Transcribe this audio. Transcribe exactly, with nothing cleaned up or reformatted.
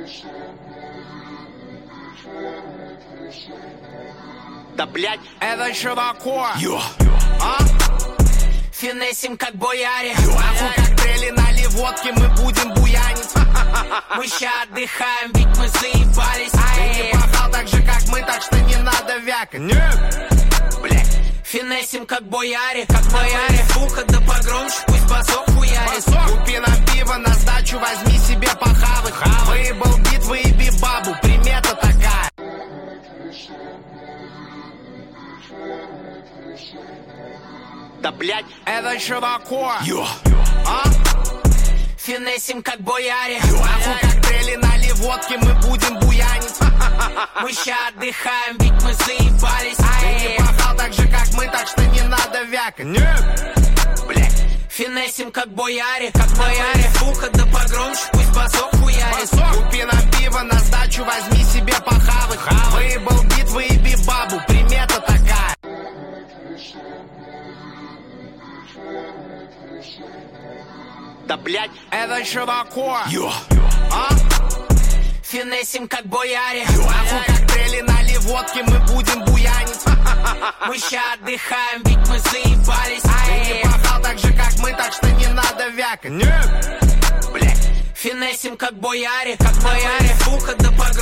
Да блять, это чувако. Йо. А? Финесим как бояре. Нахуй коктейли налей водки, мы будем буянить. Мы ща отдыхаем, ведь мы заебались. Ты не пахал так же, как мы, так что не надо вякать. Нет. Блять. Финесим как бояре, как бояре. Фуха да погромче, пусть басок хуярит. Купи нам пиво, на сдачу возьми себе похавать. Выебал бит, выеби бабу, примета такая. Да блять, это чувако. Йо. А? Финесим как бояре. Нахуй коктейли налей водки, мы будем буянить. Мы ща отдыхаем, ведь мы заебались. Ты не пахал так же, как мы, так что не надо вякать. Нет. Блять. Финесим как бояре, как бояре. Фуха да погромче, пусть басок хуярит. Купи нам пиво, на сдачу возьми себе похавать. Выебал бит, выеби бабу, примета такая. Да блять, это чувако. Йо. А? Финесим как бояре. Нахуй коктейли налей водки, мы будем буянить. Мы ща отдыхаем, ведь мы заебались. Ты не пахал так же, как мы, так что не надо вякать. Нет. Блять. Финесим как бояре, как бояре. Фуха да погромче.